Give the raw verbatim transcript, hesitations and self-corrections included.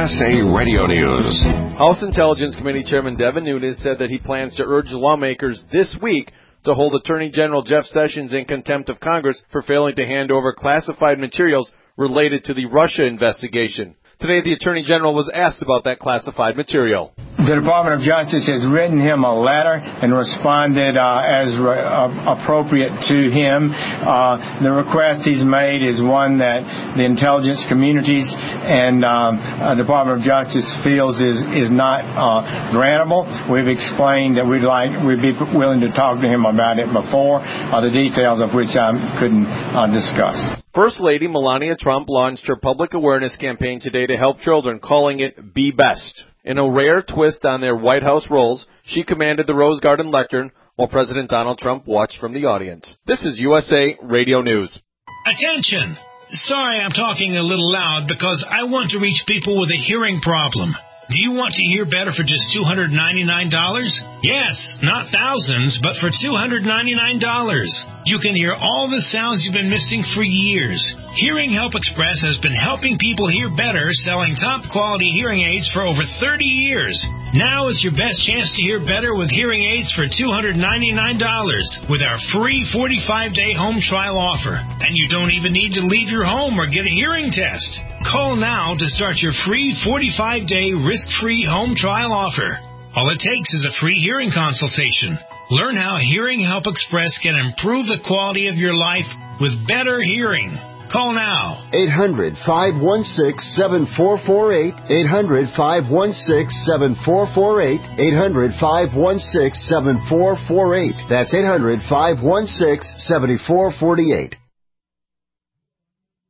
S A Radio News. House Intelligence Committee Chairman Devin Nunes said that he plans to urge lawmakers this week to hold Attorney General Jeff Sessions in contempt of Congress for failing to hand over classified materials related to the Russia investigation. Today, the Attorney General was asked about that classified material. The Department of Justice has written him a letter and responded uh, as re- uh, appropriate to him. Uh, the request he's made is one that the intelligence communities and um, uh, Department of Justice feels is is not uh, grantable. We've explained that we'd like we'd be willing to talk to him about it before, uh, the details of which I couldn't uh, discuss. First Lady Melania Trump launched her public awareness campaign today to help children, calling it Be Best. In a rare twist on their White House roles, she commanded the Rose Garden lectern while President Donald Trump watched from the audience. This is U S A Radio News. Attention! Sorry I'm talking a little loud because I want to reach people with a hearing problem. Do you want to hear better for just two hundred ninety-nine dollars? Yes, not thousands, but for two hundred ninety-nine dollars. You can hear all the sounds you've been missing for years. Hearing Help Express has been helping people hear better, selling top-quality hearing aids for over thirty years. Now is your best chance to hear better with hearing aids for two hundred ninety-nine dollars with our free forty-five day home trial offer. And you don't even need to leave your home or get a hearing test. Call now to start your free forty-five day risk-free home trial offer. All it takes is a free hearing consultation. Learn how Hearing Help Express can improve the quality of your life with better hearing. Call now. eight hundred, five one six, seven four four eight. eight hundred, five one six, seven four four eight. eight hundred, five one six, seven four four eight. That's eight hundred, five one six, seven four four eight.